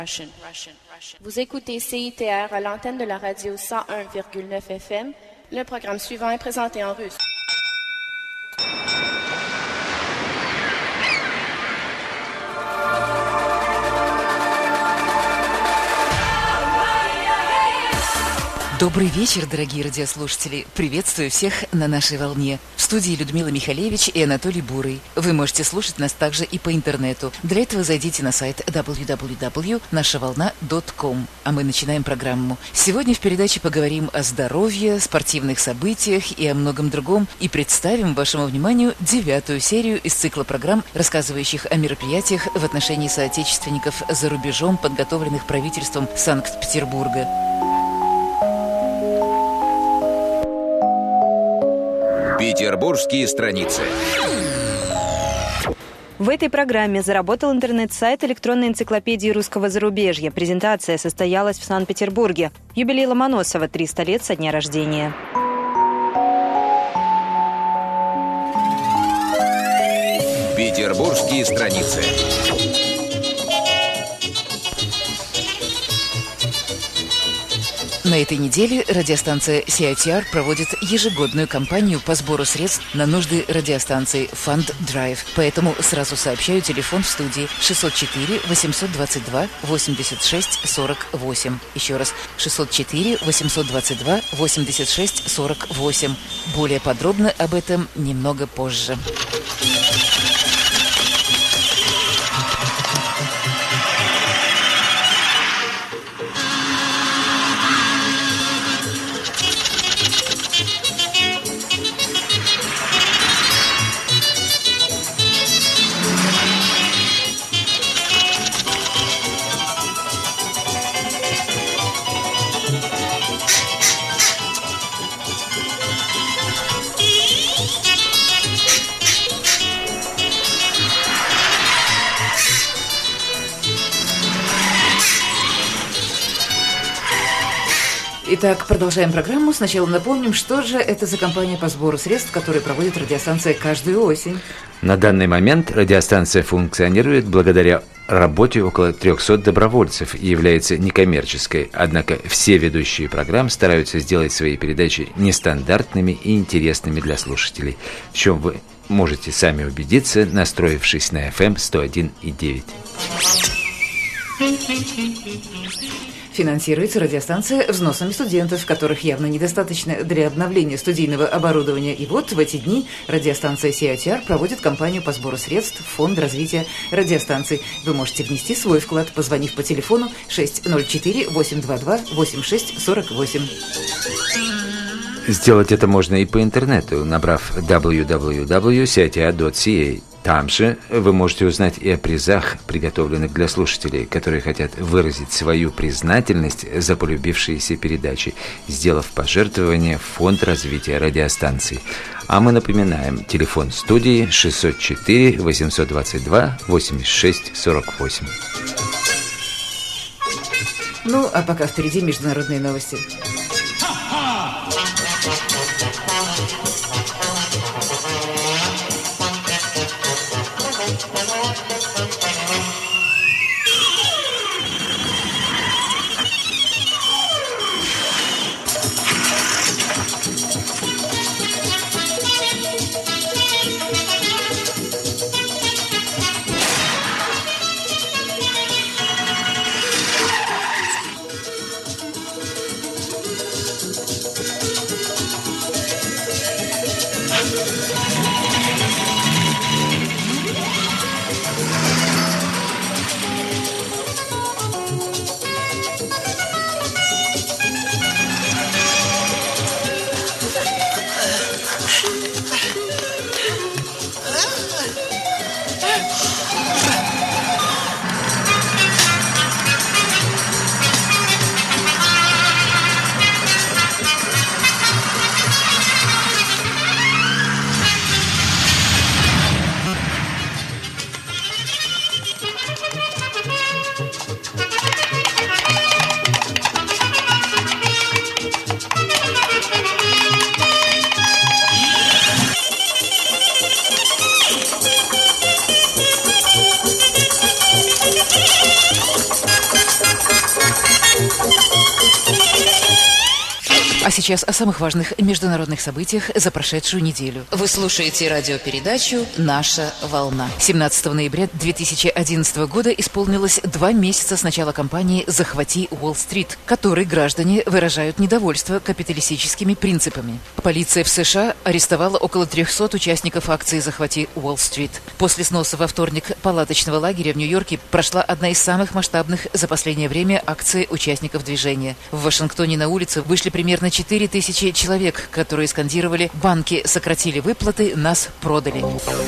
Vous écoutez CITR à l'antenne de la radio 101,9 FM. Le programme suivant est présenté en russe. Добрый вечер, дорогие радиослушатели. Приветствую всех на нашей волне. В студии Людмила Михалевич и Анатолий Бурый. Вы можете слушать нас также и по интернету. Для этого зайдите на сайт www.нашаволна.com. А мы начинаем программу. Сегодня в передаче поговорим о здоровье, спортивных событиях и о многом другом. И представим вашему вниманию 9-ю серию из цикла программ, рассказывающих о мероприятиях в отношении соотечественников за рубежом, подготовленных правительством Санкт-Петербурга. Петербургские страницы. В этой программе заработал интернет-сайт электронной энциклопедии русского зарубежья. Презентация состоялась в Санкт-Петербурге. Юбилей Ломоносова, 300 лет со дня рождения. Петербургские страницы. На этой неделе радиостанция CITR проводит ежегодную кампанию по сбору средств на нужды радиостанции Fund Drive. Поэтому сразу сообщаю телефон в студии 604-822-86-48. Еще раз, 604-822-86-48. Более подробно об этом немного позже. Итак, продолжаем программу. Сначала напомним, что же это за кампания по сбору средств, которую проводит радиостанция каждую осень. На данный момент радиостанция функционирует благодаря работе около 300 добровольцев и является некоммерческой. Однако все ведущие программ стараются сделать свои передачи нестандартными и интересными для слушателей, в чем вы можете сами убедиться, настроившись на FM 101,9. Финансируется радиостанция взносами студентов, которых явно недостаточно для обновления студийного оборудования. И вот в эти дни радиостанция CITR проводит кампанию по сбору средств в Фонд развития радиостанций. Вы можете внести свой вклад, позвонив по телефону 604-822-8648. Сделать это можно и по интернету, набрав www.citr.ca. Там же вы можете узнать и о призах, приготовленных для слушателей, которые хотят выразить свою признательность за полюбившиеся передачи, сделав пожертвование в Фонд развития радиостанций. А мы напоминаем, телефон студии 604-822-86-48. Ну, а пока впереди международные новости. А сейчас о самых важных международных событиях за прошедшую неделю. Вы слушаете радиопередачу «Наша волна». 17 ноября 2011 года исполнилось 2 месяца с начала кампании «Захвати Уолл-стрит», которой граждане выражают недовольство капиталистическими принципами. Полиция в США арестовала около 300 участников акции «Захвати Уолл-стрит». После сноса во вторник палаточного лагеря в Нью-Йорке прошла одна из самых масштабных за последнее время акций участников движения. В Вашингтоне на улице вышли примерно 4000 человек, которые скандировали «Банки сократили выплаты, нас продали».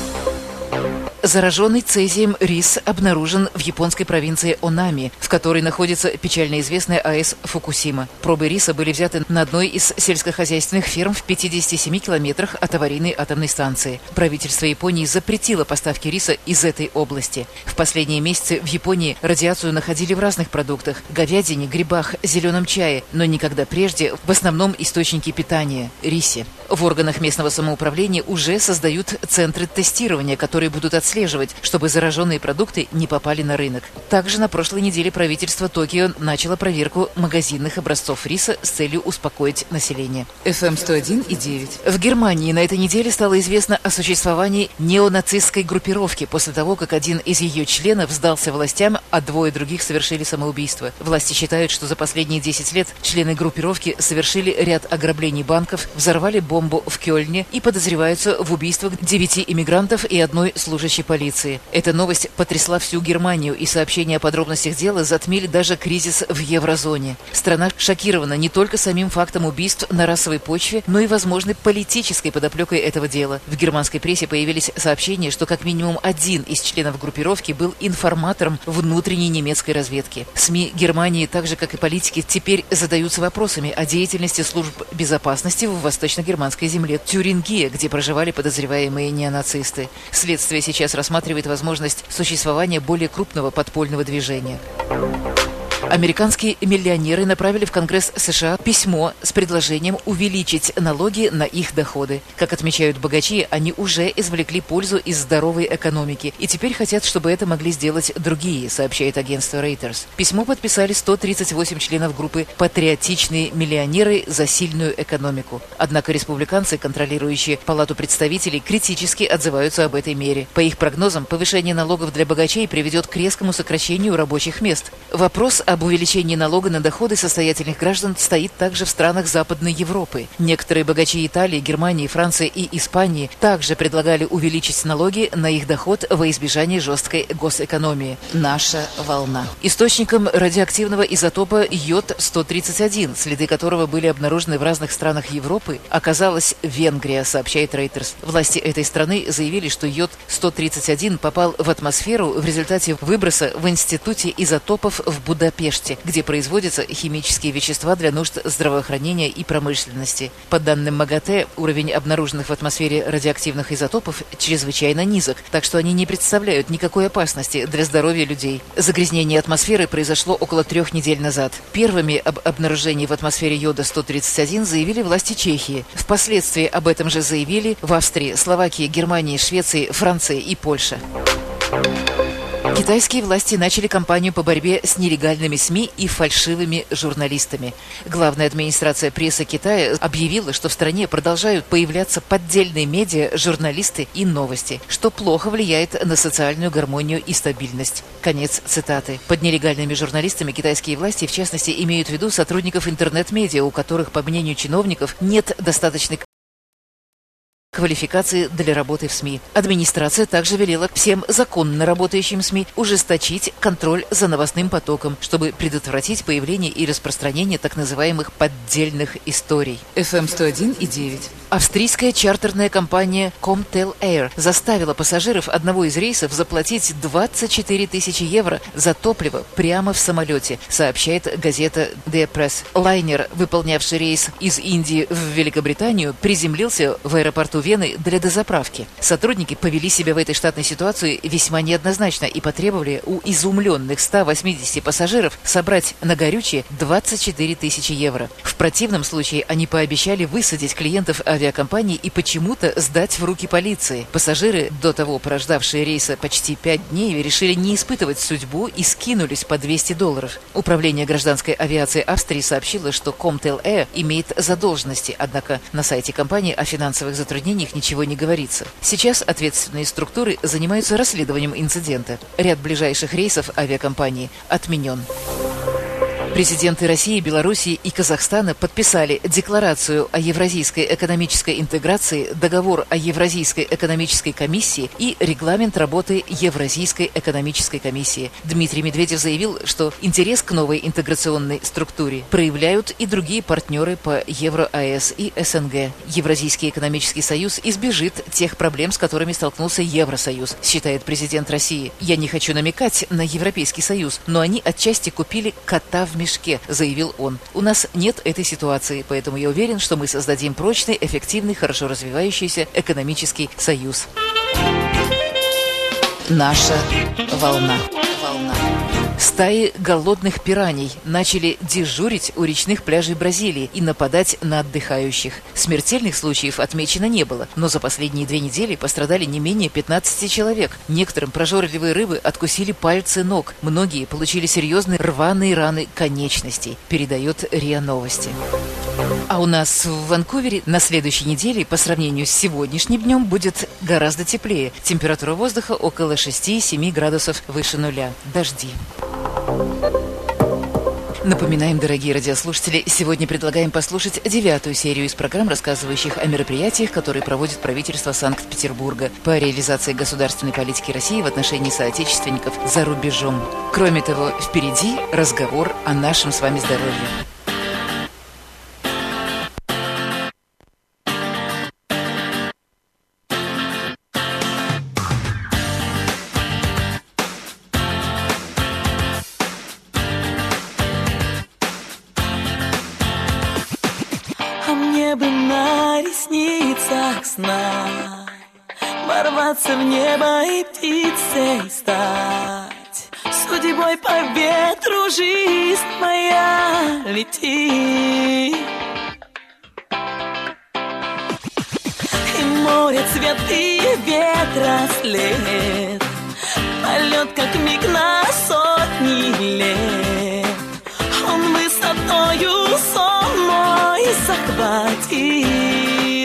Зараженный цезием рис обнаружен в японской провинции Онами, в которой находится печально известная АЭС Фукусима. Пробы риса были взяты на одной из сельскохозяйственных ферм в 57 километрах от аварийной атомной станции. Правительство Японии запретило поставки риса из этой области. В последние месяцы в Японии радиацию находили в разных продуктах – говядине, грибах, зеленом чае, но никогда прежде в основном источнике питания – рисе. В органах местного самоуправления уже создают центры тестирования, которые будут отслеживать, чтобы зараженные продукты не попали на рынок. Также на прошлой неделе правительство Токио начало проверку магазинных образцов риса с целью успокоить население. FM 101,9. В Германии на этой неделе стало известно о существовании неонацистской группировки после того, как один из ее членов сдался властям, а 2 других совершили самоубийство. Власти считают, что за последние 10 лет члены группировки совершили ряд ограблений банков, взорвали бомбу в Кёльне и подозреваются в убийствах 9 иммигрантов и 1 служащей полиции. Эта новость потрясла всю Германию, и сообщения о подробностях дела затмили даже кризис в еврозоне. Страна шокирована не только самим фактом убийств на расовой почве, но и возможной политической подоплекой этого дела. В германской прессе появились сообщения, что как минимум 1 из членов группировки был информатором внутренней немецкой разведки. СМИ Германии, так же как и политики, теперь задаются вопросами о деятельности служб безопасности в восточно-германской земле Тюрингия, где проживали подозреваемые неонацисты. Следствие сейчас рассматривает возможность существования более крупного подпольного движения. Американские миллионеры направили в Конгресс США письмо с предложением увеличить налоги на их доходы. Как отмечают богачи, они уже извлекли пользу из здоровой экономики и теперь хотят, чтобы это могли сделать другие, сообщает агентство Reuters. Письмо подписали 138 членов группы «Патриотичные миллионеры за сильную экономику». Однако республиканцы, контролирующие Палату представителей, критически отзываются об этой мере. По их прогнозам, повышение налогов для богачей приведет к резкому сокращению рабочих мест. Вопрос об увеличении налога на доходы состоятельных граждан стоит также в странах Западной Европы. Некоторые богачи Италии, Германии, Франции и Испании также предлагали увеличить налоги на их доход во избежание жесткой госэкономии. Наша волна. Источником радиоактивного изотопа йод-131, следы которого были обнаружены в разных странах Европы, оказалась Венгрия, сообщает Reuters. Власти этой страны заявили, что йод-131 попал в атмосферу в результате выброса в Институте изотопов в Будапеште, где производятся химические вещества для нужд здравоохранения и промышленности. По данным МАГАТЭ, уровень обнаруженных в атмосфере радиоактивных изотопов чрезвычайно низок, так что они не представляют никакой опасности для здоровья людей. Загрязнение атмосферы произошло около 3 недель назад. Первыми об обнаружении в атмосфере йода-131 заявили власти Чехии. Впоследствии об этом же заявили в Австрии, Словакии, Германии, Швеции, Франции и Польше. Китайские власти начали кампанию по борьбе с нелегальными СМИ и фальшивыми журналистами. Главная администрация прессы Китая объявила, что в стране продолжают появляться поддельные медиа, журналисты и новости, что плохо влияет на социальную гармонию и стабильность. Конец цитаты. Под нелегальными журналистами китайские власти, в частности, имеют в виду сотрудников интернет-медиа, у которых, по мнению чиновников, нет достаточной квалификации для работы в СМИ. Администрация также велела всем законно работающим СМИ ужесточить контроль за новостным потоком, чтобы предотвратить появление и распространение так называемых поддельных историй. FM 101,9. Австрийская чартерная компания Comtel Air заставила пассажиров одного из рейсов заплатить 24 тысячи евро за топливо прямо в самолете, сообщает газета The Press. Лайнер, выполнявший рейс из Индии в Великобританию, приземлился в аэропорту Вены для дозаправки. Сотрудники повели себя в этой штатной ситуации весьма неоднозначно и потребовали у изумленных 180 пассажиров собрать на горючее 24 тысячи евро. В противном случае они пообещали высадить клиентов авиакомпании и почему-то сдать в руки полиции. Пассажиры, до того прождавшие рейса почти 5 дней, решили не испытывать судьбу и скинулись по $200. Управление гражданской авиации Австрии сообщило, что Comtel Air имеет задолженности, однако на сайте компании о финансовых затруднениях ничего не говорится. Сейчас ответственные структуры занимаются расследованием инцидента. Ряд ближайших рейсов авиакомпании отменен. Президенты России, Белоруссии и Казахстана подписали Декларацию о евразийской экономической интеграции, Договор о Евразийской экономической комиссии и Регламент работы Евразийской экономической комиссии. Дмитрий Медведев заявил, что интерес к новой интеграционной структуре проявляют и другие партнеры по Евро-АЭС и СНГ. Евразийский экономический союз избежит тех проблем, с которыми столкнулся Евросоюз, считает президент России. «Я не хочу намекать на Европейский союз, но они отчасти купили кота в мешке», заявил он. «У нас нет этой ситуации, поэтому я уверен, что мы создадим прочный, эффективный, хорошо развивающийся экономический союз». Наша волна. Стаи голодных пираний начали дежурить у речных пляжей Бразилии и нападать на отдыхающих. Смертельных случаев отмечено не было, но за последние 2 недели пострадали не менее 15 человек. Некоторым прожорливые рыбы откусили пальцы ног. Многие получили серьезные рваные раны конечностей, передает РИА Новости. А у нас в Ванкувере на следующей неделе по сравнению с сегодняшним днем будет гораздо теплее. Температура воздуха около 6-7 градусов выше нуля. Дожди. Напоминаем, дорогие радиослушатели, сегодня предлагаем послушать 9-ю серию из программ, рассказывающих о мероприятиях, которые проводит правительство Санкт-Петербурга по реализации государственной политики России в отношении соотечественников за рубежом. Кроме того, впереди разговор о нашем с вами здоровье. Сна, ворваться в небо и птицей стать, судьбой по ветру жизнь моя летит. И море цвет, и ветра след, полет как миг на сотни лет. Он высотою сон мой захватил.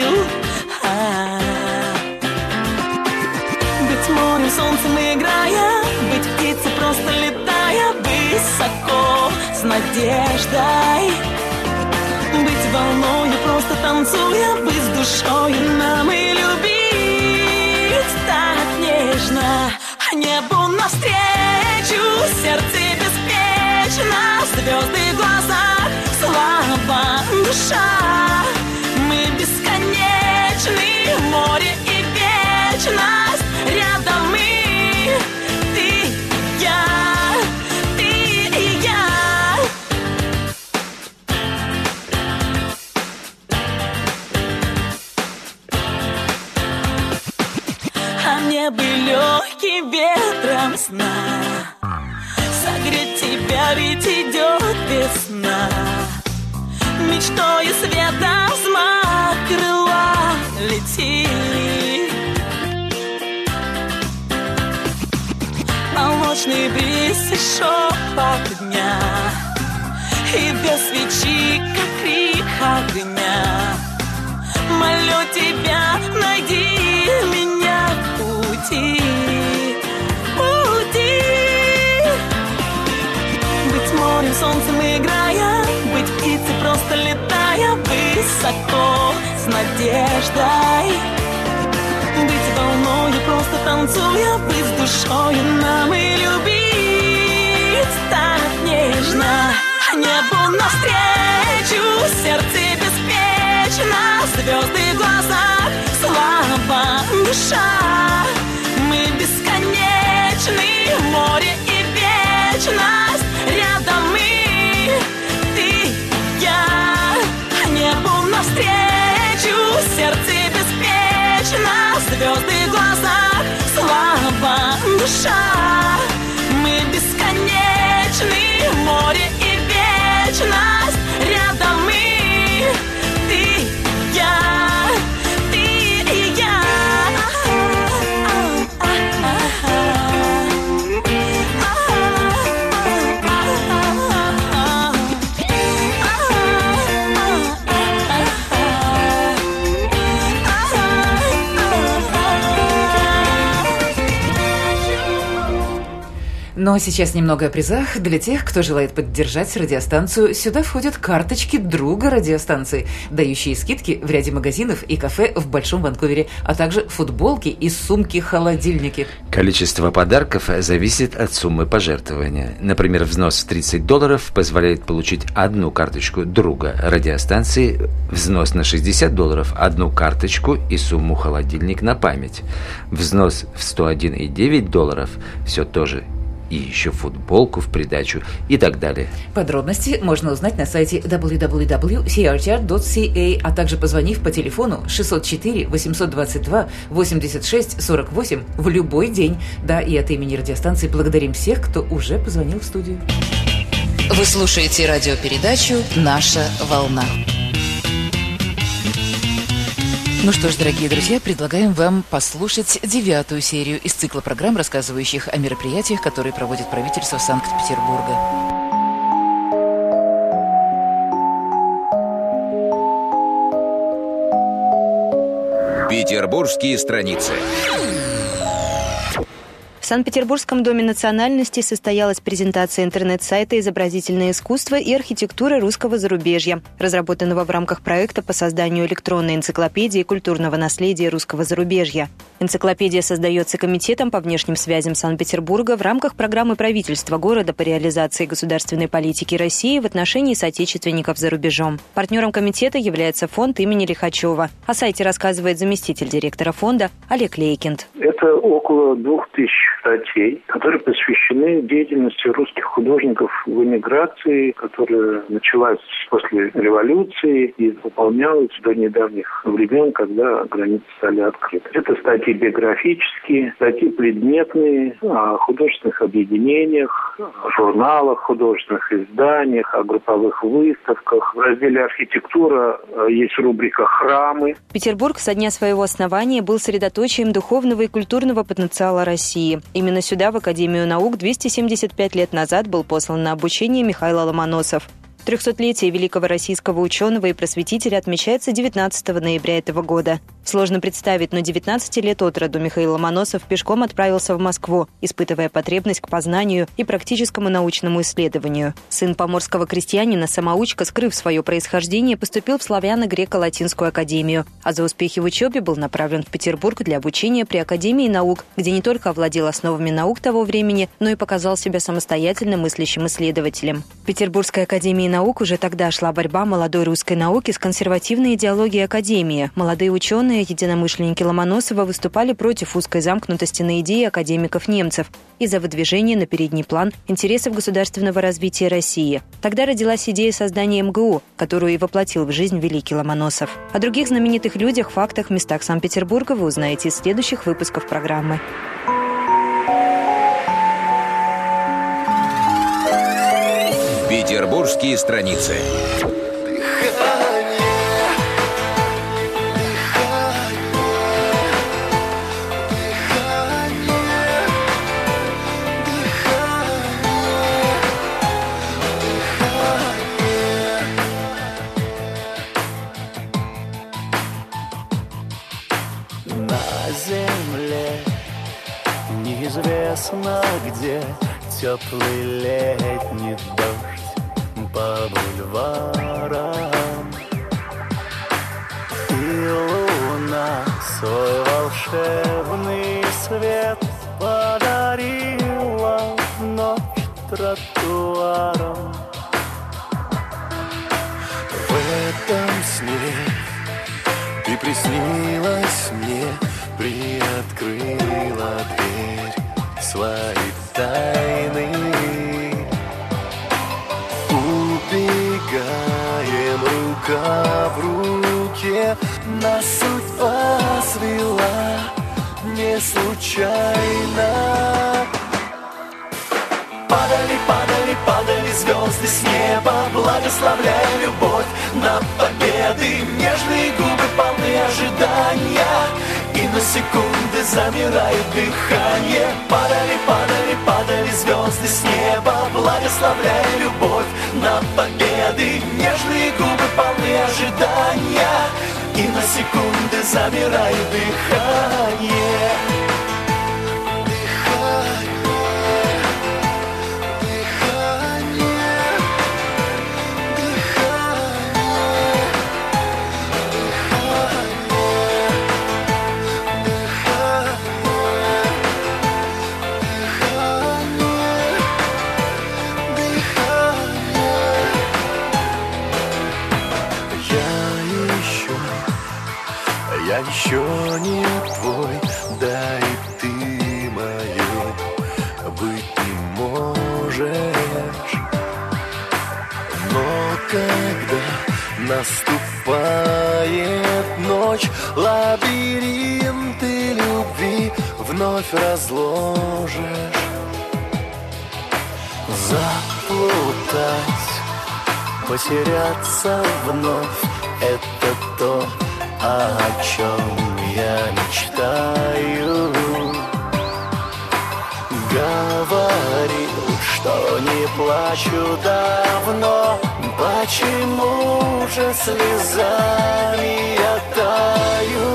Быть морем, солнцем играя, быть птицей, просто летая высоко с надеждой. Быть волною, просто танцуя, быть с душою нам и любить так нежно. А небу навстречу, сердце беспечно, звезды в глазах, слава душа. Мы бесконечны, море и вечность, рядом мы, ты и я, ты и я. А мне бы легким ветром сна согреть тебя, ведь идет весна. Мечтою света взмах крыла летит. Молочный бриз и шепот дня, и без свечи, как крик огня. Молю тебя, найди меня в пути. Быть морем, солнцем играя, быть птицей, просто летая высоко с надеждой. Быть волною, просто танцуя, быть с душою нам и любить так нежно. А небу навстречу, сердце беспечно, звезды в глазах, слава душа. Мы бесконечны, море и вечность, рядом мы, ты и я. А небу навстречу, сердце беспечно, Ну а сейчас немного о призах. Для тех, кто желает поддержать радиостанцию, сюда входят карточки друга радиостанции, дающие скидки в ряде магазинов и кафе в Большом Ванкувере, а также футболки и сумки-холодильники. Количество подарков зависит от суммы пожертвования. Например, взнос в $30 позволяет получить одну карточку друга радиостанции, взнос на $60 – одну карточку и сумму холодильник на память. Взнос в $101,9 – все тоже и еще футболку в придачу и так далее. Подробности можно узнать на сайте www.crtr.ca, а также позвонив по телефону 604-822-86-48 в любой день. Да, и от имени радиостанции благодарим всех, кто уже позвонил в студию. Вы слушаете радиопередачу «Наша волна». Ну что ж, дорогие друзья, предлагаем вам послушать 9-ю серию из цикла программ, рассказывающих о мероприятиях, которые проводит правительство Санкт-Петербурга. Петербургские страницы. В Санкт-Петербургском доме национальности состоялась презентация интернет-сайта «Изобразительное искусство и архитектура русского зарубежья», разработанного в рамках проекта по созданию электронной энциклопедии культурного наследия русского зарубежья. Энциклопедия создается Комитетом по внешним связям Санкт-Петербурга в рамках программы правительства города по реализации государственной политики России в отношении соотечественников за рубежом. Партнером комитета является фонд имени Лихачева. О сайте рассказывает заместитель директора фонда Олег Лейкинд. Это около 2000 статей, которые посвящены деятельности русских художников в эмиграции, которая началась после революции и выполнялась до недавних времен, когда границы стали открыты. Это статьи биографические, статьи предметные о художественных объединениях, о журналах, художественных изданиях, о групповых выставках. В разделе «Архитектура» есть рубрика «Храмы». Петербург со дня своего основания был средоточием духовного и культурного потенциала России. Именно сюда, в Академию наук, 275 лет назад был послан на обучение Михаил Ломоносов. 300-летие великого российского ученого и просветителя отмечается 19 ноября этого года. Сложно представить, но 19 лет от роду Михаил Ломоносов пешком отправился в Москву, испытывая потребность к познанию и практическому научному исследованию. Сын поморского крестьянина-самоучка, скрыв свое происхождение, поступил в славяно-греко-латинскую академию, а за успехи в учебе был направлен в Петербург для обучения при Академии наук, где не только овладел основами наук того времени, но и показал себя самостоятельно мыслящим исследователем. В Петербургской академии наук уже тогда шла борьба молодой русской науки с консервативной идеологией академии. Молодые ученые, единомышленники Ломоносова, выступали против узкой замкнутости на идеи академиков-немцев и за выдвижение на передний план интересов государственного развития России. Тогда родилась идея создания МГУ, которую и воплотил в жизнь великий Ломоносов. О других знаменитых людях, фактах, местах Санкт-Петербурга вы узнаете из следующих выпусков программы. Петербургские страницы. На земле неизвестно где теплый летний дождь по бульварам, и луна свой волшебный свет подарила в ночь тротуарам. В этом сне ты приснилась мне, приоткрыла дверь своей тайны. Убегаем рука в руке, нас судьба свела не случайно. Падали, падали, падали звезды с неба, благословляя любовь на победы. Нежные губы полны ожидания, и на секунды замирает дыхание. Падали, падали, падали звезды с неба, благословляя любовь на победы. Нежные губы полны ожидания, и на секунды замирает дыхание. Я еще не твой, да и ты мою быть не можешь. Но когда наступает ночь, лабиринты любви вновь разложишь. Заплутать, потеряться вновь — это то, о чем я мечтаю. Говорил, что не плачу давно, почему же слезами я таю?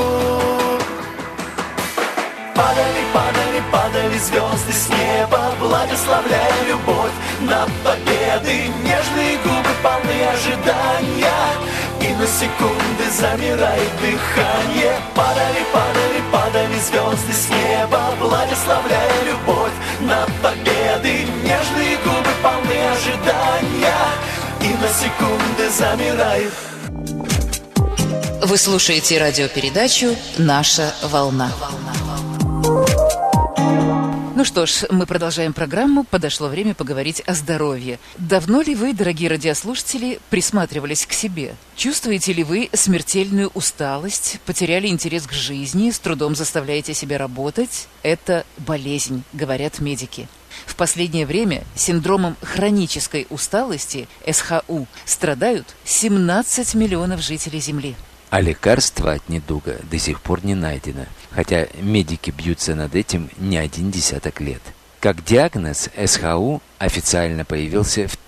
Падали, падали, падали звезды с неба, благословляя любовь на победы. Нежные губы полны ожидания, и на секунды замирает дыхание. Падали, падали, падали звезды с неба, благословляя любовь на победы. Нежные губы полны ожидания, и на секунды замирает. Вы слушаете радиопередачу «Наша волна». Ну что ж, мы продолжаем программу. Подошло время поговорить о здоровье. Давно ли вы, дорогие радиослушатели, присматривались к себе? Чувствуете ли вы смертельную усталость, потеряли интерес к жизни, с трудом заставляете себя работать? Это болезнь, говорят медики. В последнее время синдромом хронической усталости, СХУ, страдают 17 миллионов жителей Земли. А лекарства от недуга до сих пор не найдено, хотя медики бьются над этим не один десяток лет. Как диагноз, СХУ официально появился в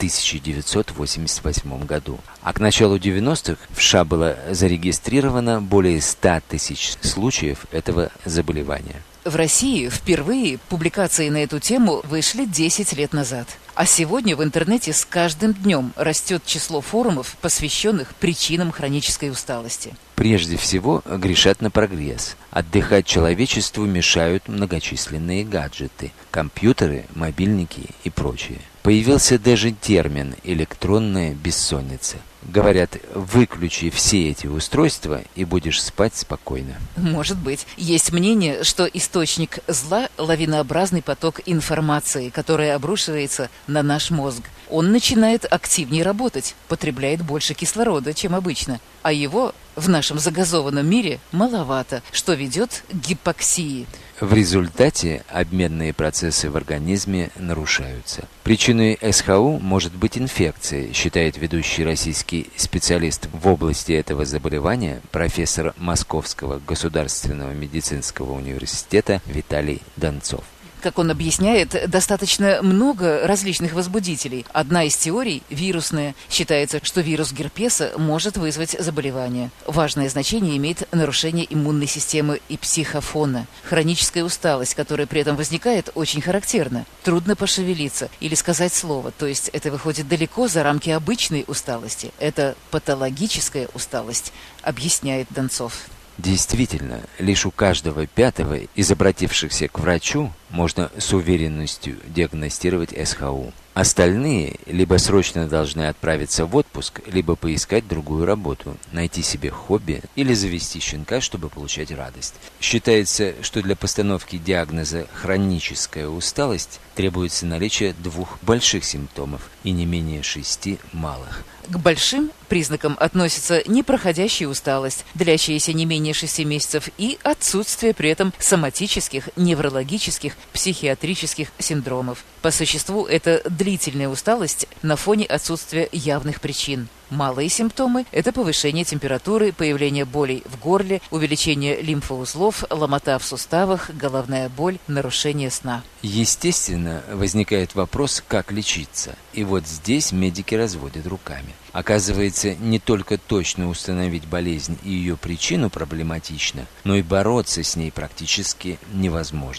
1988 году, а к началу 90-х в США было зарегистрировано более 100 тысяч случаев этого заболевания. В России впервые публикации на эту тему вышли 10 лет назад. А сегодня в интернете с каждым днем растет число форумов, посвященных причинам хронической усталости. Прежде всего, грешат на прогресс. Отдыхать человечеству мешают многочисленные гаджеты, компьютеры, мобильники и прочее. Появился даже термин «электронная бессонница». Говорят, выключи все эти устройства и будешь спать спокойно. Может быть. Есть мнение, что источник зла – лавинообразный поток информации, который обрушивается на наш мозг. Он начинает активнее работать, потребляет больше кислорода, чем обычно, а его в нашем загазованном мире маловато, что ведет к гипоксии. В результате обменные процессы в организме нарушаются. Причиной СХУ может быть инфекция, считает ведущий российский специалист в области этого заболевания, профессор Московского государственного медицинского университета Виталий Донцов. Как он объясняет, достаточно много различных возбудителей. Одна из теорий – вирусная. Считается, что вирус герпеса может вызвать заболевание. Важное значение имеет нарушение иммунной системы и психофона. Хроническая усталость, которая при этом возникает, очень характерна. Трудно пошевелиться или сказать слово, то есть это выходит далеко за рамки обычной усталости. Это патологическая усталость, объясняет Донцов. Действительно, лишь у каждого пятого из обратившихся к врачу можно с уверенностью диагностировать СХУ. Остальные либо срочно должны отправиться в отпуск, либо поискать другую работу, найти себе хобби или завести щенка, чтобы получать радость. Считается, что для постановки диагноза «хроническая усталость» требуется наличие 2 больших симптомов и не менее 6 малых. К большим признакам относятся непроходящая усталость, длящаяся не менее 6 месяцев, и отсутствие при этом соматических, неврологических, психиатрических синдромов. По существу это длительная усталость на фоне отсутствия явных причин. Малые симптомы – это повышение температуры, появление болей в горле, увеличение лимфоузлов, ломота в суставах, головная боль, нарушение сна. Естественно, возникает вопрос, как лечиться. И вот здесь медики разводят руками. Оказывается, не только точно установить болезнь и ее причину проблематично, но и бороться с ней практически невозможно.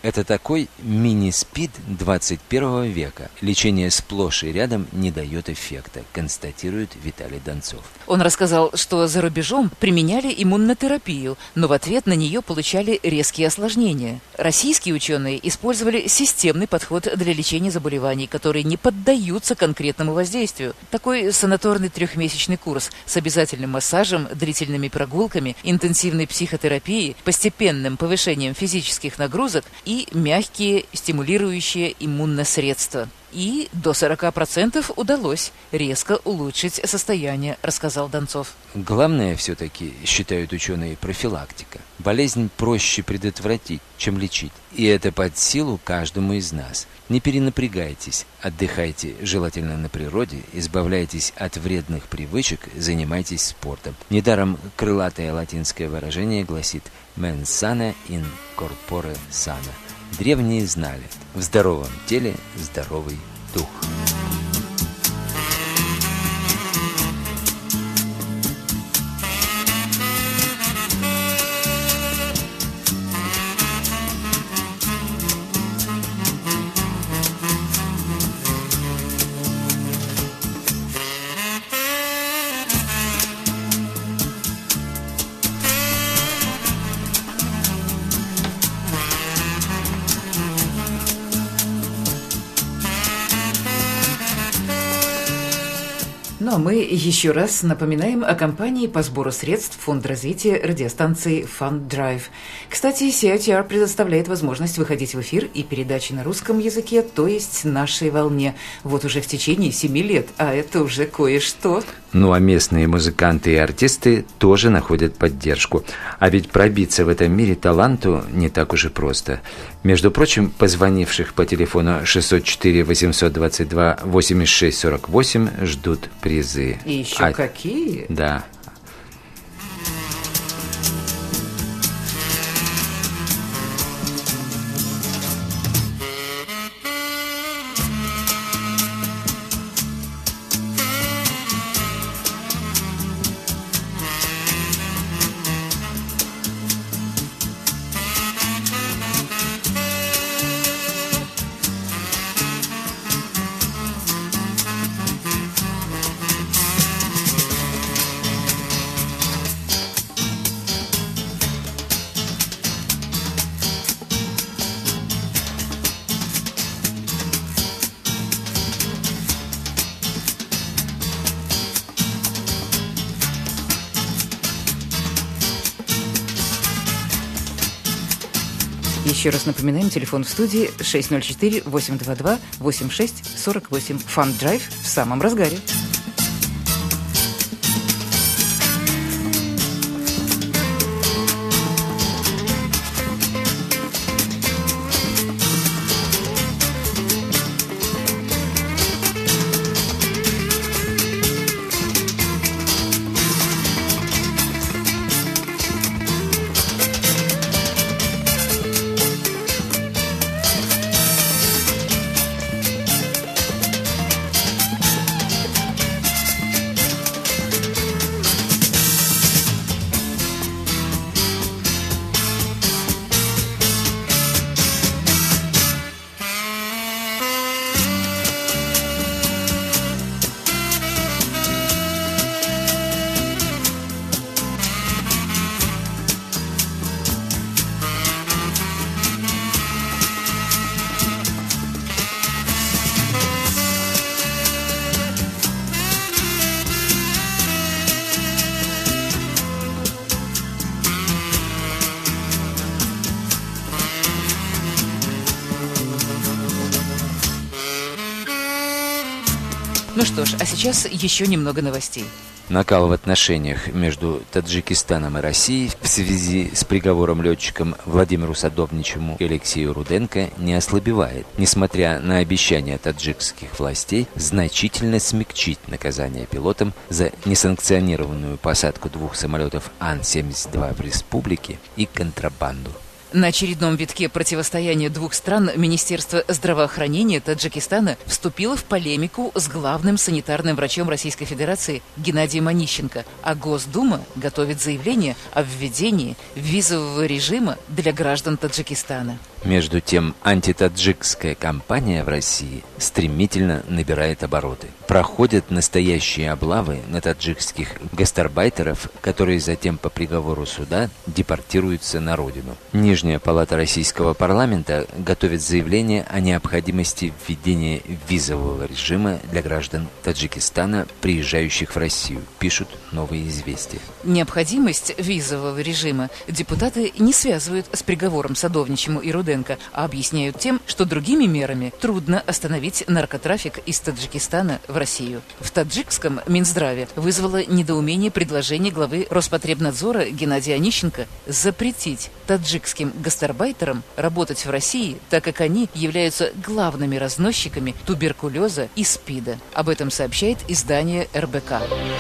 Это такой мини-СПИД 21 века. Лечение сплошь и рядом не дает эффекта, констатирует Виталий Донцов. Он рассказал, что за рубежом применяли иммунотерапию, но в ответ на нее получали резкие осложнения. Российские ученые использовали системный подход для лечения заболеваний, которые не поддаются конкретному воздействию. Такой санаторный 3-месячный курс с обязательным массажем, длительными прогулками, интенсивной психотерапией, постепенным повышением физических нагрузок и мягкие стимулирующие иммуносредства. И до 40% удалось резко улучшить состояние, рассказал Донцов. Главное все-таки, считают ученые, профилактика. Болезнь проще предотвратить, чем лечить. И это под силу каждому из нас. Не перенапрягайтесь, отдыхайте, желательно на природе, избавляйтесь от вредных привычек, занимайтесь спортом. Недаром крылатое латинское выражение гласит «mens sana in corpore sano». Древние знали, в здоровом теле здоровый дух. Ну а мы еще раз напоминаем о кампании по сбору средств Фонда развития радиостанции Fund Drive. Кстати, CITR предоставляет возможность выходить в эфир и передачи на русском языке, то есть нашей волне. Вот уже в течение 7 лет, а это уже кое-что. Ну а местные музыканты и артисты тоже находят поддержку. А ведь пробиться в этом мире таланту не так уж и просто. Между прочим, позвонивших по телефону 604-822-8648 ждут призы. И еще какие? Да. Еще раз напоминаем, телефон в студии 604-822-8648. Fund Drive в самом разгаре. Ну что ж, а сейчас еще немного новостей. Накал в отношениях между Таджикистаном и Россией в связи с приговором летчикам Владимиру Садовничему и Алексею Руденко не ослабевает, несмотря на обещания таджикских властей значительно смягчить наказание пилотам за несанкционированную посадку 2 самолетов Ан-72 в республике и контрабанду. На очередном витке противостояния двух стран Министерство здравоохранения Таджикистана вступило в полемику с главным санитарным врачом Российской Федерации Геннадием Онищенко, а Госдума готовит заявление о введении визового режима для граждан Таджикистана. Между тем, антитаджикская кампания в России стремительно набирает обороты. Проходят настоящие облавы на таджикских гастарбайтеров, которые затем по приговору суда депортируются на родину. Нижняя палата российского парламента готовит заявление о необходимости введения визового режима для граждан Таджикистана, приезжающих в Россию, пишут «Новые известия». Необходимость визового режима депутаты не связывают с приговором Садовничему и Руденко, а объясняют тем, что другими мерами трудно остановить наркотрафик из Таджикистана в Россию. В таджикском Минздраве вызвало недоумение предложение главы Роспотребнадзора Геннадия Онищенко запретить таджикским гастарбайтерам работать в России, так как они являются главными разносчиками туберкулеза и СПИДа. Об этом сообщает издание РБК.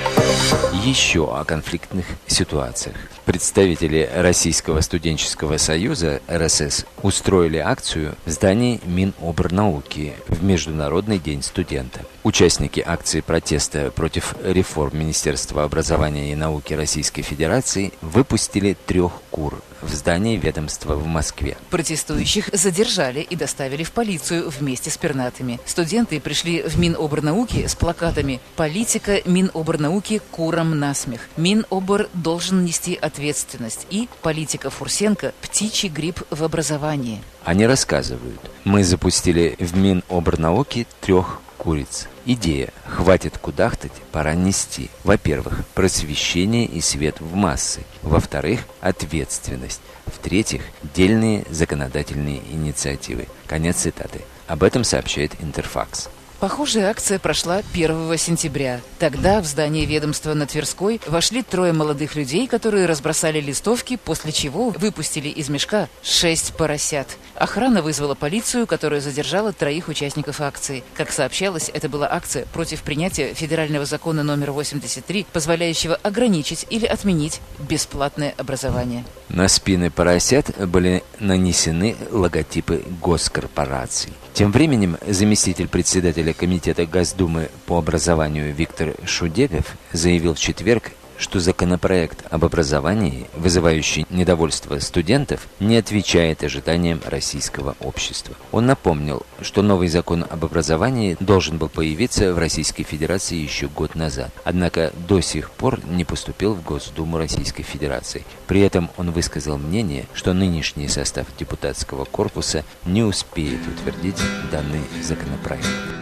Еще о конфликтных ситуациях. Представители Российского студенческого союза РСС устроили акцию в здании Минобрнауки в Международный день студента. Участники акции протеста против реформ Министерства образования и науки Российской Федерации выпустили 3 кур в здании ведомства в Москве. Протестующих задержали и доставили в полицию вместе с пернатыми. Студенты пришли в Минобрнауки с плакатами «Политика Минобрнауки курам насмех», «Минобр должен нести ответственность» и «Политика Фурсенко – птичий гриб в образовании». Они рассказывают: мы запустили в Минобрнауки 3 куриц. Идея «хватит кудахтать, пора нести». Во-первых, просвещение и свет в массы. Во-вторых, ответственность. В-третьих, дельные законодательные инициативы. Конец цитаты. Об этом сообщает Интерфакс. Похожая акция прошла 1 сентября. Тогда в здание ведомства на Тверской вошли 3 молодых людей, которые разбросали листовки, после чего выпустили из мешка 6 поросят. Охрана вызвала полицию, которая задержала 3 участников акции. Как сообщалось, это была акция против принятия федерального закона номер 83, позволяющего ограничить или отменить бесплатное образование. На спины поросят были нанесены логотипы госкорпораций. Тем временем заместитель председателя Комитета Госдумы по образованию Виктор Шудепев заявил в четверг, что законопроект об образовании, вызывающий недовольство студентов, не отвечает ожиданиям российского общества. Он напомнил, что новый закон об образовании должен был появиться в Российской Федерации еще год назад, однако до сих пор не поступил в Госдуму Российской Федерации. При этом он высказал мнение, что нынешний состав депутатского корпуса не успеет утвердить данный законопроект.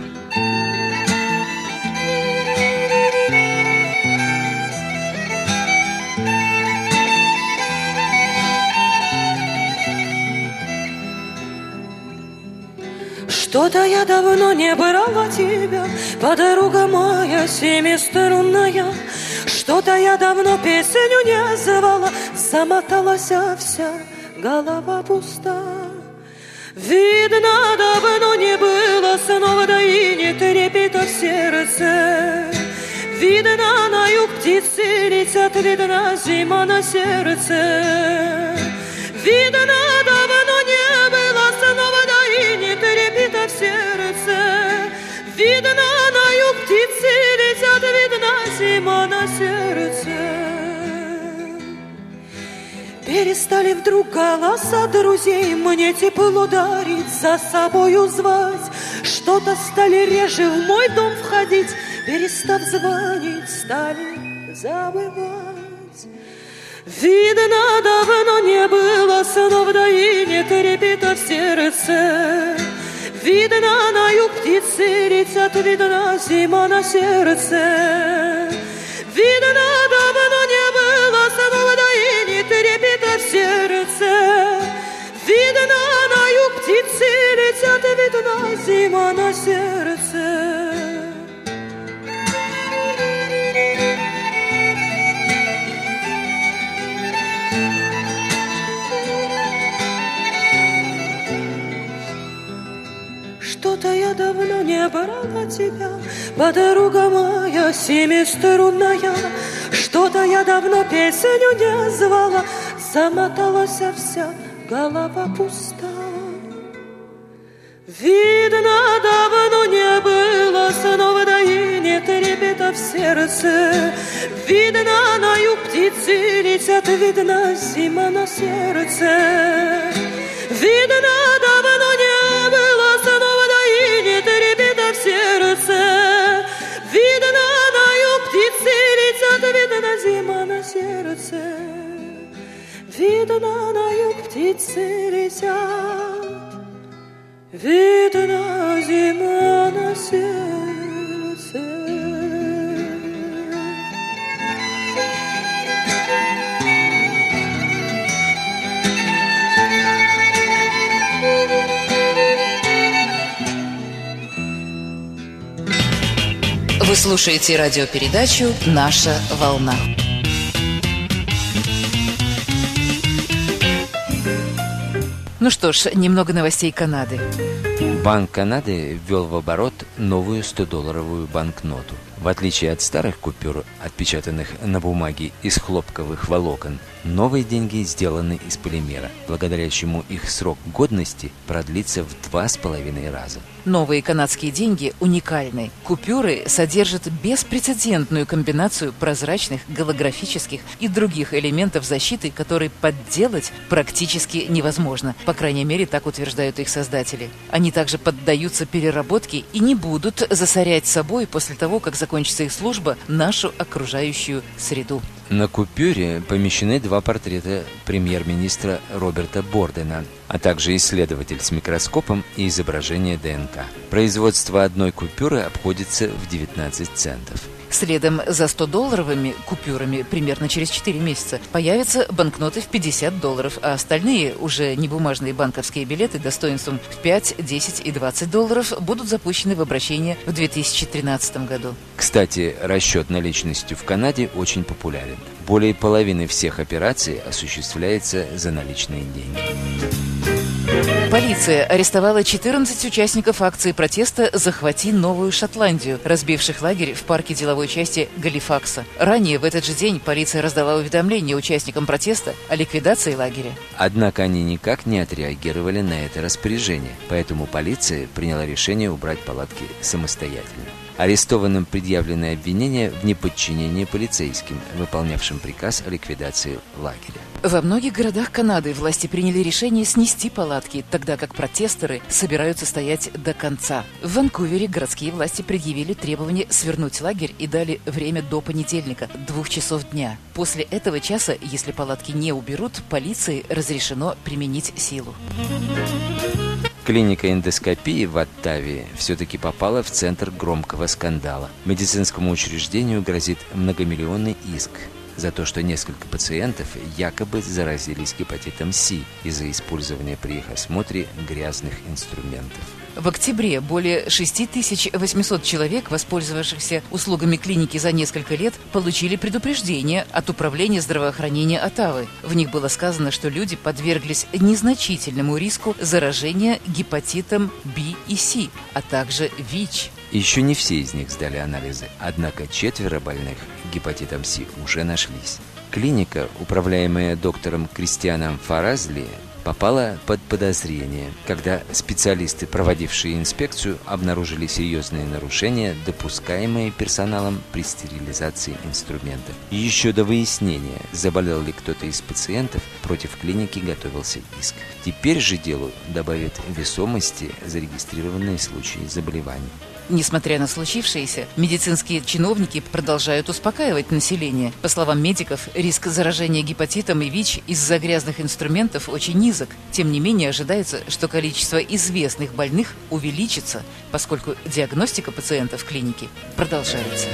Что-то я давно не брала тебя, подруга моя семиструнная. Что-то я давно песню не звала, замоталась вся голова пуста. Видно, давно не было снова, да и не трепета в сердце. Видно, на юг птицы летят, видно, зима на сердце. Видно, давно не было снова, да и не трепета в сердце. Видно, на юг птицы летят, видно, зима на сердце. Перестали вдруг голоса друзей мне тепло дарить, за собою звать. Что-то стали реже в мой дом входить, перестав звонить, стали забывать. Видно, давно не было снов, да и не трепета в сердце. Видно, на юг птицы летят, видно, зима на сердце. Видно, давно не было снов, да и не трепета в сердце. Видно, на юг птицы летят, видно, зима на сердце. Что-то я давно не брала тебя, подруга моя семиструнная. Что-то я давно песню не звала, замоталась вся голова пуста. Видно, давно не было снова, да и не трепета в сердце. Видно, на юг птицы летят, видно, зима на сердце. Видно, птицы летят, видна зима на сердце. Вы слушаете радиопередачу «Наша волна». Ну что ж, немного новостей Канады. Банк Канады ввел в оборот новую 100-долларовую банкноту. В отличие от старых купюр, отпечатанных на бумаге из хлопковых волокон, новые деньги сделаны из полимера, благодаря чему их срок годности продлится в 2,5 раза. Новые канадские деньги уникальны. Купюры содержат беспрецедентную комбинацию прозрачных, голографических и других элементов защиты, которые подделать практически невозможно. По крайней мере, так утверждают их создатели. Они также поддаются переработке и не будут засорять собой после того, как закончится их служба, нашу окружающую среду. На купюре помещены 2 портрета премьер-министра Роберта Бордена, а также исследователь с микроскопом и изображение ДНК. Производство одной купюры обходится в 19 центов. Следом за 100-долларовыми купюрами примерно через 4 месяца появятся банкноты в $50, а остальные, уже не бумажные банковские билеты достоинством в 5, 10 и 20 долларов будут запущены в обращение в 2013 году. Кстати, расчет наличностью в Канаде очень популярен. Более половины всех операций осуществляется за наличные деньги. Полиция арестовала 14 участников акции протеста «Захвати Новую Шотландию», разбивших лагерь в парке деловой части Галифакса. Ранее в этот же день полиция раздала уведомления участникам протеста о ликвидации лагеря. Однако они никак не отреагировали на это распоряжение, поэтому полиция приняла решение убрать палатки самостоятельно. Арестованным предъявлены обвинения в неподчинении полицейским, выполнявшим приказ о ликвидации лагеря. Во многих городах Канады власти приняли решение снести палатки, тогда как протесторы собираются стоять до конца. В Ванкувере городские власти предъявили требование свернуть лагерь и дали время до понедельника, 2 часов дня. После этого часа, если палатки не уберут, полиции разрешено применить силу. Клиника эндоскопии в Оттаве все-таки попала в центр громкого скандала. Медицинскому учреждению грозит многомиллионный иск за то, что несколько пациентов якобы заразились гепатитом С из-за использования при их осмотре грязных инструментов. В октябре более 6800 человек, воспользовавшихся услугами клиники за несколько лет, получили предупреждение от Управления здравоохранения Оттавы. В них было сказано, что люди подверглись незначительному риску заражения гепатитом Б и С, а также ВИЧ. Еще не все из них сдали анализы, однако 4 больных гепатитом С уже нашлись. Клиника, управляемая доктором Кристианом Фаразли, попала под подозрение, когда специалисты, проводившие инспекцию, обнаружили серьезные нарушения, допускаемые персоналом при стерилизации инструментов. И еще до выяснения, заболел ли кто-то из пациентов, против клиники готовился иск. Теперь же делу добавят весомости зарегистрированные случаи заболеваний. Несмотря на случившееся, медицинские чиновники продолжают успокаивать население. По словам медиков, риск заражения гепатитом и ВИЧ из-за грязных инструментов очень низок. Тем не менее, ожидается, что количество известных больных увеличится, поскольку диагностика пациентов в клинике продолжается.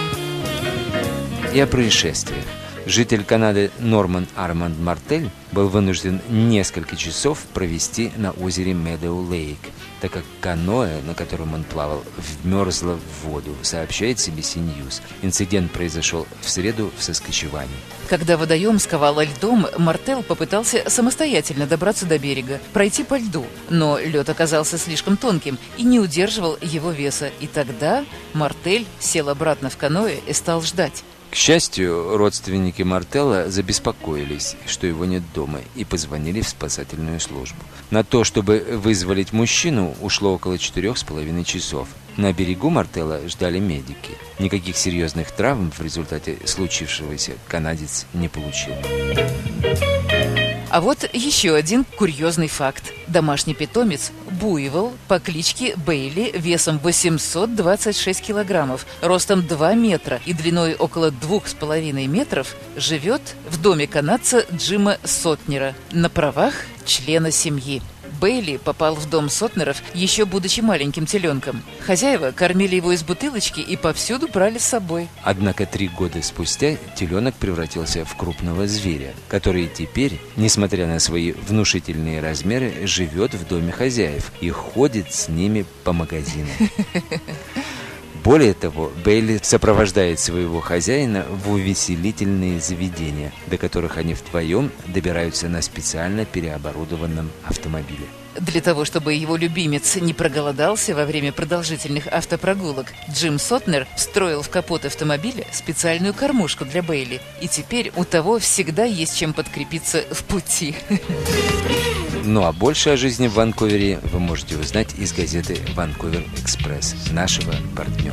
И о происшествиях. Житель Канады Норман Арманд Мартель был вынужден несколько часов провести на озере Медоу-Лейк, так как каноэ, на котором он плавал, вмерзло в воду, сообщает CBC News. Инцидент произошел в среду в Соскочеване. Когда водоем сковало льдом, Мартель попытался самостоятельно добраться до берега, пройти по льду, но лед оказался слишком тонким и не удерживал его веса. И тогда Мартель сел обратно в каноэ и стал ждать. К счастью, родственники Мартелла забеспокоились, что его нет дома, и позвонили в спасательную службу. На то, чтобы вызволить мужчину, ушло около 4,5 часов. На берегу Мартелла ждали медики. Никаких серьезных травм в результате случившегося канадец не получил. А вот еще один курьезный факт. Домашний питомец буйвол по кличке Бейли весом 826 килограммов, ростом 2 метра и длиной около 2,5 метров живет в доме канадца Джима Сотнера на правах члена семьи. Бейли попал в дом Сотнеров, еще будучи маленьким теленком. Хозяева кормили его из бутылочки и повсюду брали с собой. Однако 3 года спустя теленок превратился в крупного зверя, который теперь, несмотря на свои внушительные размеры, живет в доме хозяев и ходит с ними по магазинам. Более того, Бейли сопровождает своего хозяина в увеселительные заведения, до которых они вдвоем добираются на специально переоборудованном автомобиле. Для того, чтобы его любимец не проголодался во время продолжительных автопрогулок, Джим Сотнер встроил в капот автомобиля специальную кормушку для Бейли. И теперь у того всегда есть чем подкрепиться в пути. Ну а больше о жизни в Ванкувере вы можете узнать из газеты «Ванкувер Экспресс», нашего партнера.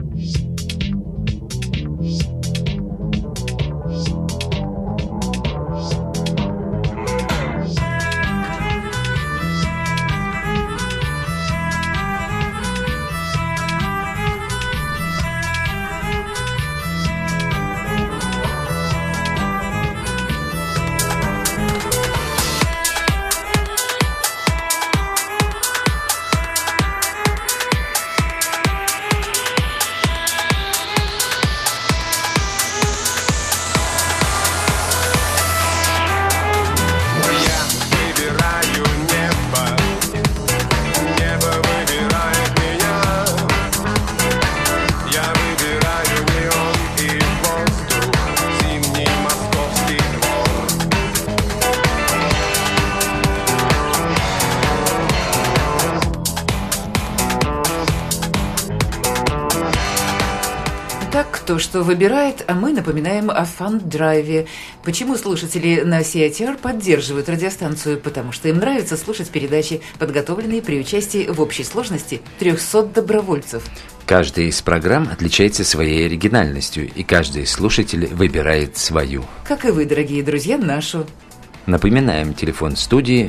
То, что выбирает, а мы напоминаем о фан-драйве. Почему слушатели на CITR поддерживают радиостанцию? Потому что им нравится слушать передачи, подготовленные при участии в общей сложности 300 добровольцев. Каждая из программ отличается своей оригинальностью, и каждый слушатель выбирает свою. Как и вы, дорогие друзья, нашу. Напоминаем, телефон студии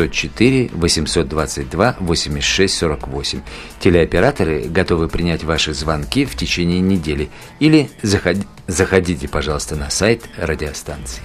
604-822-8648. Телеоператоры готовы принять ваши звонки в течение недели. Или заходите, пожалуйста, на сайт радиостанции.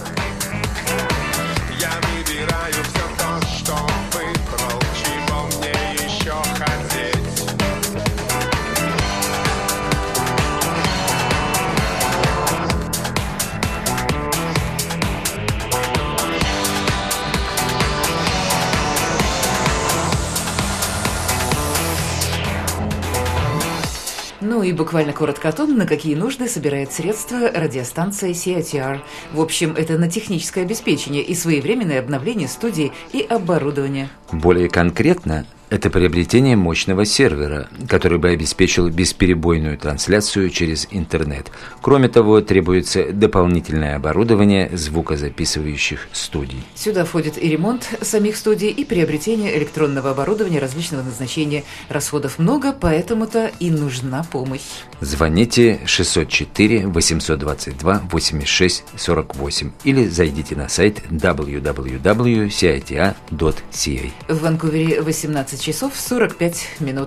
Ну и буквально коротко о том, на какие нужды собирает средства радиостанция CITR. В общем, это на техническое обеспечение и своевременное обновление студии и оборудования. Более конкретно, это приобретение мощного сервера, который бы обеспечил бесперебойную трансляцию через интернет. Кроме того, требуется дополнительное оборудование звукозаписывающих студий. Сюда входит и ремонт самих студий, и приобретение электронного оборудования различного назначения. Расходов много, поэтому-то и нужна помощь. Звоните 604-822-8648 или зайдите на сайт www.cita.ca. В Ванкувере 18 часов 45 минут.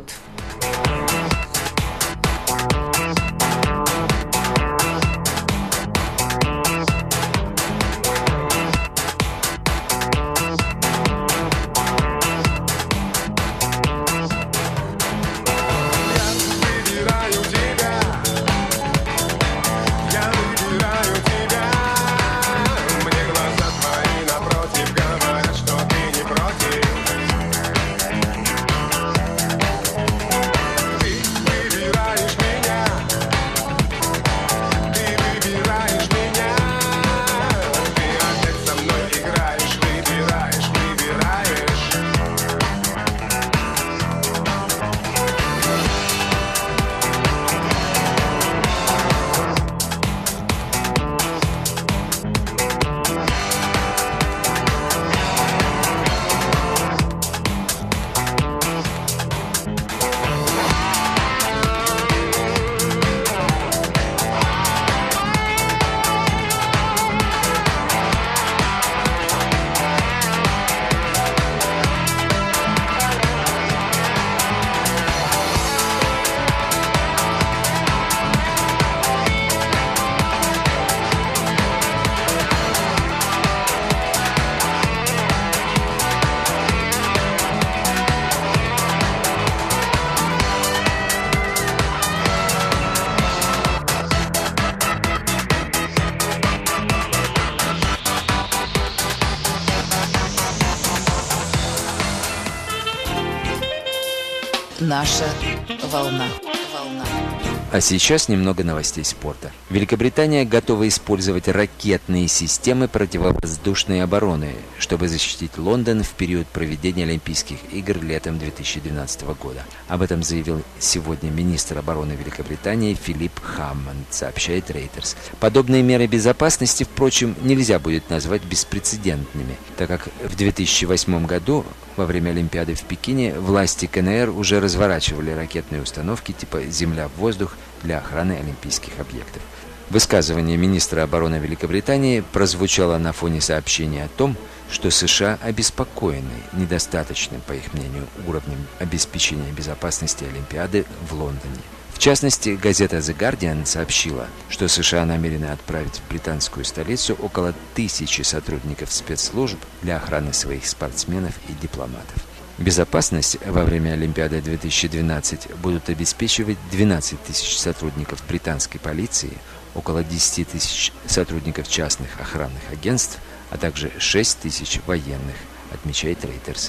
наша волна. А сейчас немного новостей спорта. Великобритания готова использовать ракетные системы противовоздушной обороны, чтобы защитить Лондон в период проведения Олимпийских игр летом 2012 года. Об этом заявил сегодня министр обороны Великобритании Филипп Хаммонд, сообщает Reuters. Подобные меры безопасности, впрочем, нельзя будет назвать беспрецедентными, так как в 2008 году во время Олимпиады в Пекине власти КНР уже разворачивали ракетные установки типа «Земля-воздух» для охраны олимпийских объектов. Высказывание министра обороны Великобритании прозвучало на фоне сообщения о том, что США обеспокоены недостаточным, по их мнению, уровнем обеспечения безопасности Олимпиады в Лондоне. В частности, газета The Guardian сообщила, что США намерены отправить в британскую столицу около 1000 сотрудников спецслужб для охраны своих спортсменов и дипломатов. Безопасность во время Олимпиады 2012 будут обеспечивать 12 тысяч сотрудников британской полиции, около 10 тысяч сотрудников частных охранных агентств, а также 6 тысяч военных, отмечает Reuters.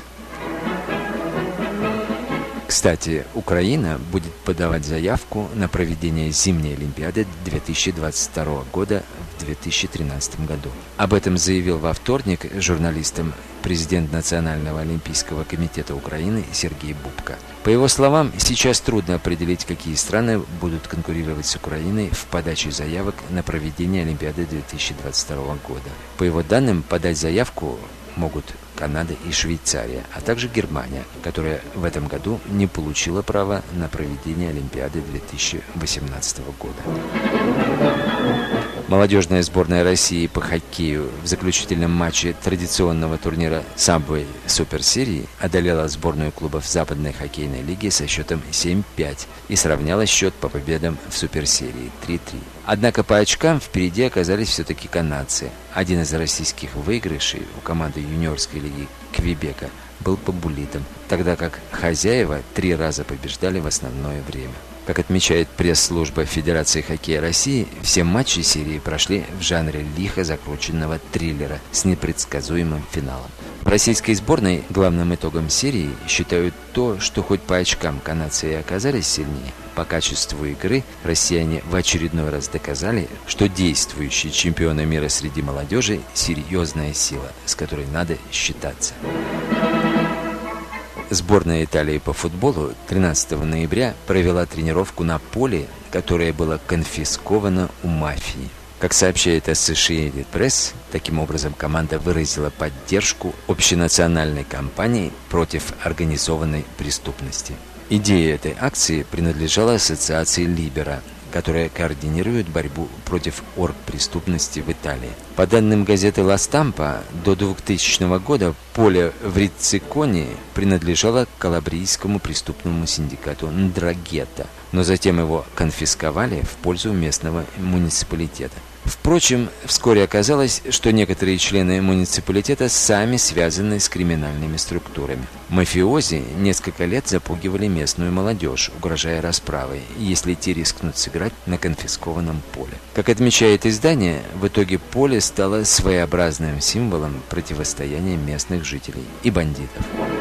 Кстати, Украина будет подавать заявку на проведение зимней Олимпиады 2022 года в 2013 году. Об этом заявил во вторник журналистам президент Национального олимпийского комитета Украины Сергей Бубка. По его словам, сейчас трудно определить, какие страны будут конкурировать с Украиной в подаче заявок на проведение Олимпиады 2022 года. По его данным, подать заявку могут Канада и Швейцария, а также Германия, которая в этом году не получила права на проведение Олимпиады 2018 года. Молодежная сборная России по хоккею в заключительном матче традиционного турнира Subway Суперсерии одолела сборную клубов Западной хоккейной лиги со счетом 7-5 и сравняла счет по победам в Суперсерии 3-3. Однако по очкам впереди оказались все-таки канадцы. Один из российских выигрышей у команды юниорской лиги Квебека был по буллитам, тогда как хозяева 3 раза побеждали в основное время. Как отмечает пресс-служба Федерации хоккея России, все матчи серии прошли в жанре лихо закрученного триллера с непредсказуемым финалом. В российской сборной главным итогом серии считают то, что хоть по очкам канадцы и оказались сильнее, по качеству игры россияне в очередной раз доказали, что действующие чемпионы мира среди молодежи – серьезная сила, с которой надо считаться. Сборная Италии по футболу 13 ноября провела тренировку на поле, которое было конфисковано у мафии. Как сообщает Associated Press, таким образом команда выразила поддержку общенациональной кампании против организованной преступности. Идея этой акции принадлежала ассоциации Libera, которая координирует борьбу против оргпреступности в Италии. По данным газеты «Ла Стампа», до 2000 года поле в Рицциконе принадлежало калабрийскому преступному синдикату «Ндрагета», но затем его конфисковали в пользу местного муниципалитета. Впрочем, вскоре оказалось, что некоторые члены муниципалитета сами связаны с криминальными структурами. Мафиози несколько лет запугивали местную молодежь, угрожая расправой, если те рискнут сыграть на конфискованном поле. Как отмечает издание, в итоге поле стало своеобразным символом противостояния местных жителей и бандитов.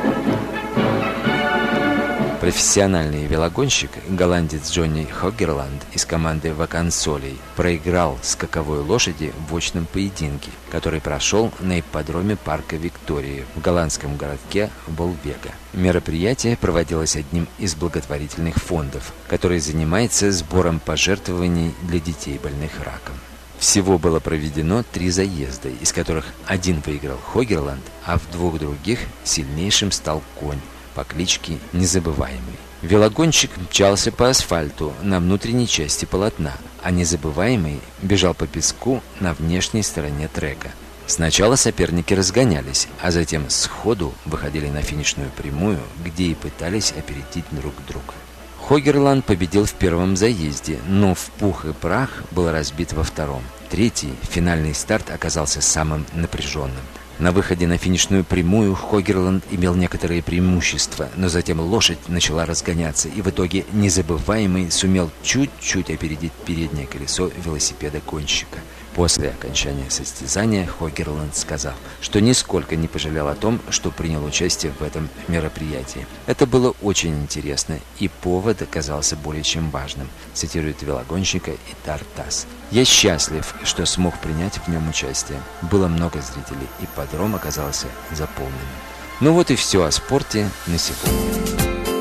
Профессиональный велогонщик, голландец Джонни Хогерланд из команды Вакансолей, проиграл скаковой лошади в очном поединке, который прошел на ипподроме парка Виктории в голландском городке Болвега. Мероприятие проводилось одним из благотворительных фондов, который занимается сбором пожертвований для детей, больных раком. Всего было проведено 3 заезда, из которых один выиграл Хогерланд, а в 2 других сильнейшим стал конь по кличке Незабываемый. Велогонщик мчался по асфальту на внутренней части полотна, а Незабываемый бежал по песку на внешней стороне трека. Сначала соперники разгонялись, а затем сходу выходили на финишную прямую, где и пытались опередить друг друга. Хогерланд победил в 1-м заезде, но в пух и прах был разбит во 2-м. 3-й, финальный старт, оказался самым напряженным. На выходе на финишную прямую Хогерланд имел некоторые преимущества, но затем лошадь начала разгоняться, и в итоге Незабываемый сумел чуть-чуть опередить переднее колесо велосипеда гонщика. После окончания состязания Хогерланд сказал, что нисколько не пожалел о том, что принял участие в этом мероприятии. Это было очень интересно, и повод оказался более чем важным, цитирует велогонщика Итар Тас. «Я счастлив, что смог принять в нем участие. Было много зрителей, и подром оказался заполненным». Ну вот и все о спорте на сегодня.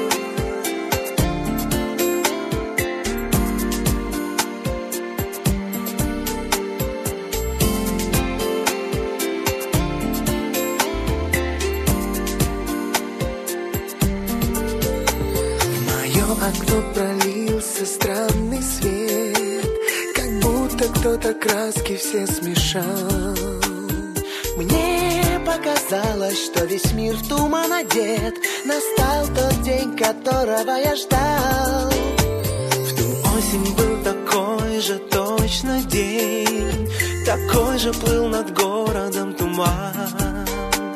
Окно пролился странный свет, как будто кто-то краски все смешал. Мне показалось, что весь мир в туман одет. Настал тот день, которого я ждал. В ту осень был такой же точно день, такой же плыл над городом туман.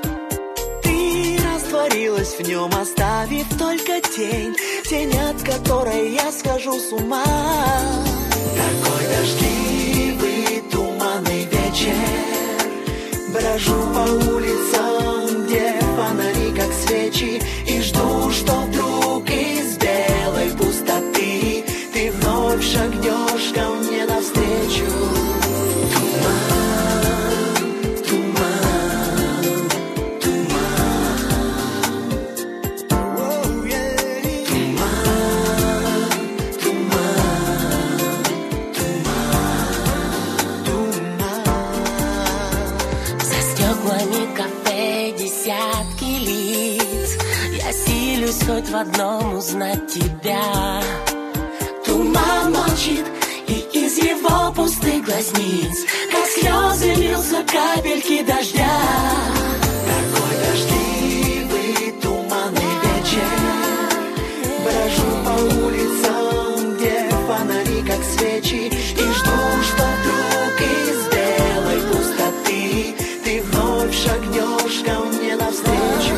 Растворилась в нем, оставив только тень, тень, от которой я схожу с ума. Такой дождливый, туманный вечер, брожу по улицам, где фонари как свечи, и жду, что вдруг из белой пустоты ты вновь шагнешь ко мне навстречу. Хоть в одном узнать тебя. Туман молчит, и из его пустых глазниц, как слезы, лился капельки дождя. Такой дождливый, туманный вечер, брожу по улицам, где фонари как свечи, и жду, что вдруг из белой пустоты ты вновь шагнешь ко мне навстречу.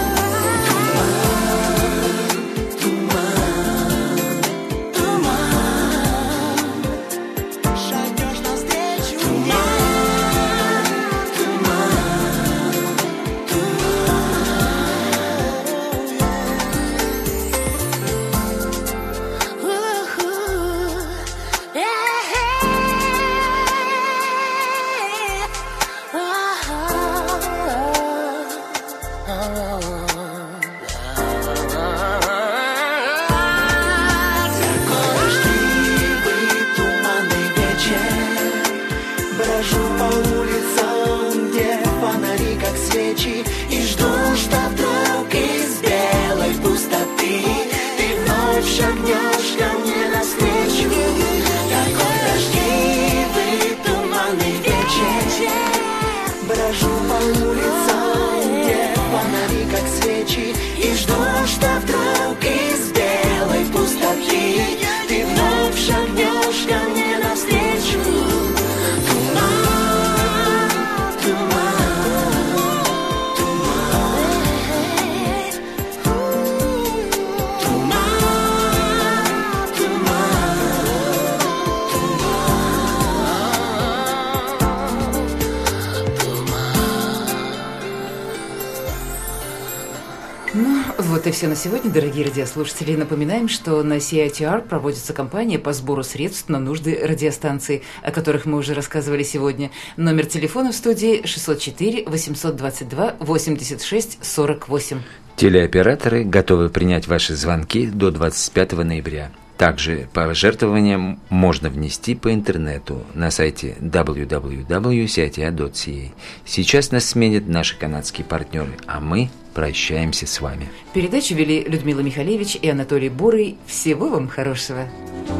Вот и все на сегодня, дорогие радиослушатели. Напоминаем, что на CITR проводится кампания по сбору средств на нужды радиостанции, о которых мы уже рассказывали сегодня. Номер телефона в студии 604-822-86-48. Телеоператоры готовы принять ваши звонки до 25 ноября. Также пожертвования можно внести по интернету на сайте www.cita.ca. Сейчас нас сменят наши канадские партнеры, а мы прощаемся с вами. Передачу вели Людмила Михалевич и Анатолий Бурый. Всего вам хорошего.